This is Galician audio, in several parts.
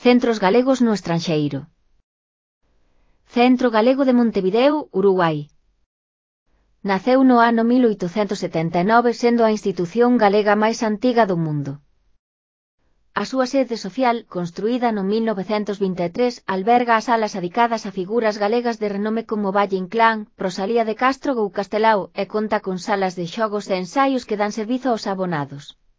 Centros galegos no estranxeiro. Centro Galego de Montevideo, Uruguai. Naceu no ano 1879 sendo a institución galega máis antiga do mundo. A súa sede social, construída no 1923, alberga as salas adicadas a figuras galegas de renome como Valle Inclán, Rosalía de Castro ou Castelao e conta con salas de xogos e ensaios que dan servizo aos abonados.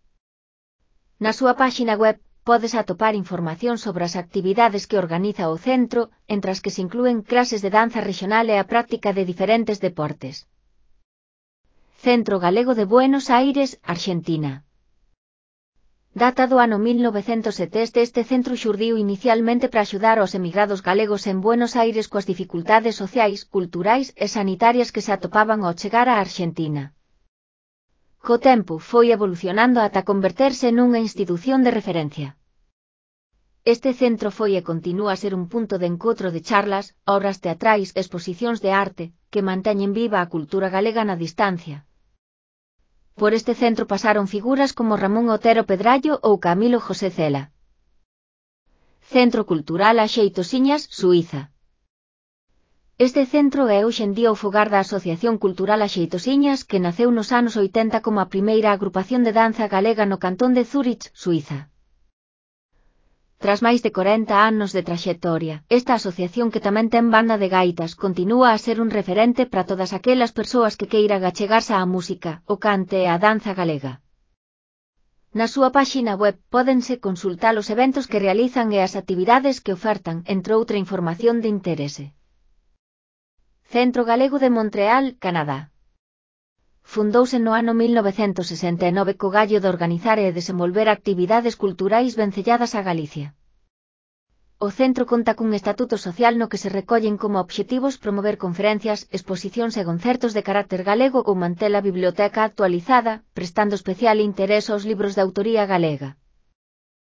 Na súa páxina web podes atopar información sobre as actividades que organiza o centro, entre as que se inclúen clases de danza rexional e a práctica de diferentes deportes. Centro Galego de Buenos Aires, Argentina. Data do ano 1907. Este centro xurdiu inicialmente para axudar aos emigrados galegos en Buenos Aires coas dificultades sociais, culturais e sanitarias que se atopaban ao chegar á Argentina. Co tempo foi evolucionando ata converterse nunha institución de referencia. Este centro foi e continúa a ser un punto de encontro de charlas, obras teatrais e exposicións de arte, que manteñen viva a cultura galega na distancia. Por este centro pasaron figuras como Ramón Otero Pedrallo ou Camilo José Cela. Centro Cultural Axeitosiñas, Suíza. Este centro é hoxe en día o fogar da Asociación Cultural Axeitosiñas que naceu nos anos 80 como a primeira agrupación de danza galega no cantón de Zúrich, Suíza. Tras máis de 40 anos de traxectoria, esta asociación que tamén ten banda de gaitas continúa a ser un referente para todas aquelas persoas que queiran achegarse á música, o cante e a danza galega. Na súa páxina web pódense consultar os eventos que realizan e as actividades que ofertan, entre outra información de interese. Centro Galego de Montreal, Canadá. Fundouse no ano 1969 co gallo de organizar e desenvolver actividades culturais vencelladas a Galicia. O centro conta cun estatuto social no que se recollen como obxectivos promover conferencias, exposicións e concertos de carácter galego ou manter a biblioteca actualizada, prestando especial interese aos libros de autoría galega.